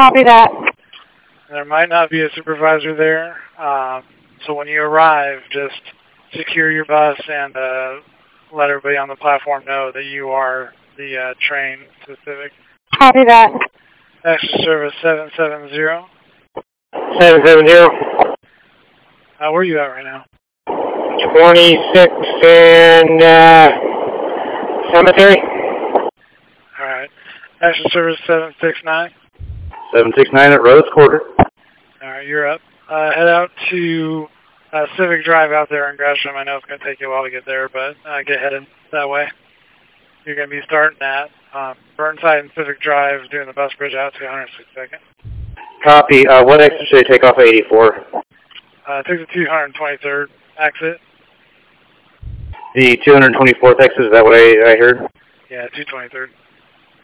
Copy that. There might not be a supervisor there, so when you arrive, just secure your bus and let everybody on the platform know that you are the train to Civic. Copy that. Extra service 770. 770. Where are you at right now? 26 and Cemetery. Alright. Extra service 769. 769 at Rose Quarter. Alright, you're up. Head out to Civic Drive out there in Gresham. I know it's going to take you a while to get there, but get headed that way. You're going to be starting at Burnside and Civic Drive, doing the bus bridge out to 162nd. Copy. What exit should I take off 84? Take the 223rd exit. The 224th exit, is that what I heard? Yeah, 223rd.